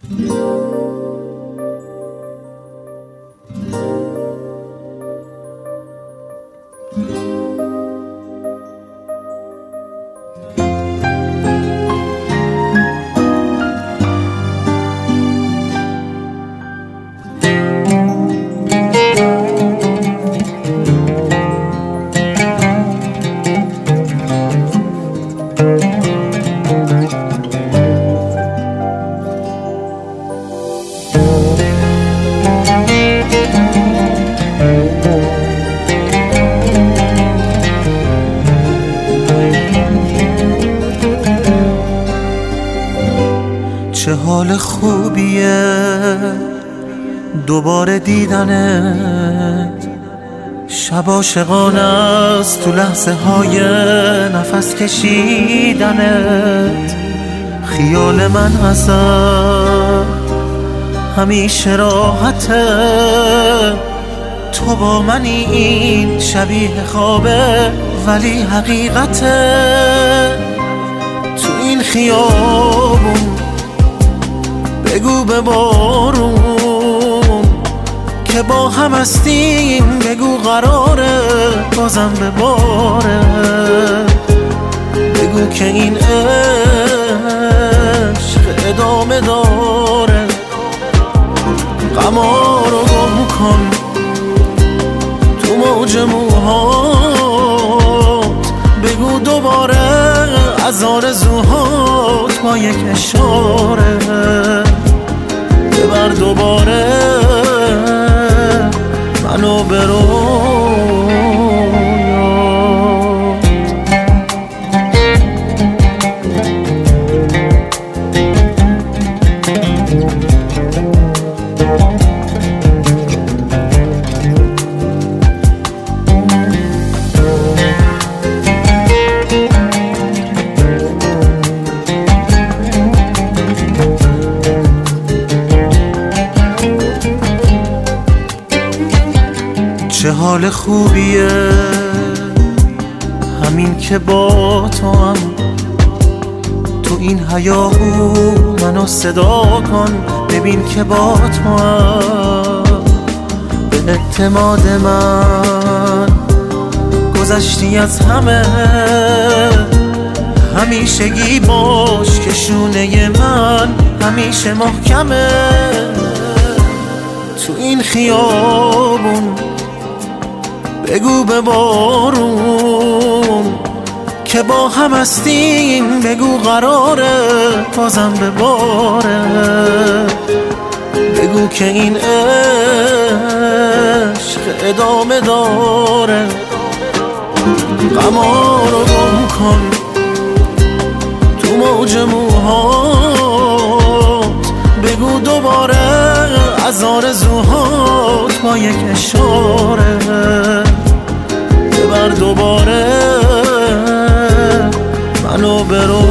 چه حال خوبیه دوباره دیدنت، شب عاشقانه است تو لحظه های نفس کشیدنت. خیال من ازت همیشه راحته، تو با منی این شبیه خوابه ولی حقیقته. تو این خیابون بگو به بارون که با هم هستیم، بگو قراره بازم به باره، بگو که این عشق ادامه داره. غما رو گم کن تو موج موهات، بگو دوباره از آرزوهات با یک اشاره، ببر دوباره منو به چه حال خوبیه همین که با تو هم تو این هیاهو منو صدا کن، ببین که با تو هم به اعتماد من گذشتی از همه. همیشگی باش که شونه من همیشه محکمه. تو این خیابون بگو به بارون که با هم هستیم، بگو قراره بازم به باره، بگو که این عشق ادامه داره. غما رو گم کن تو موج موهات، بگو دوباره از آرزوهات با یک اشاره، ببر دوباره منو برو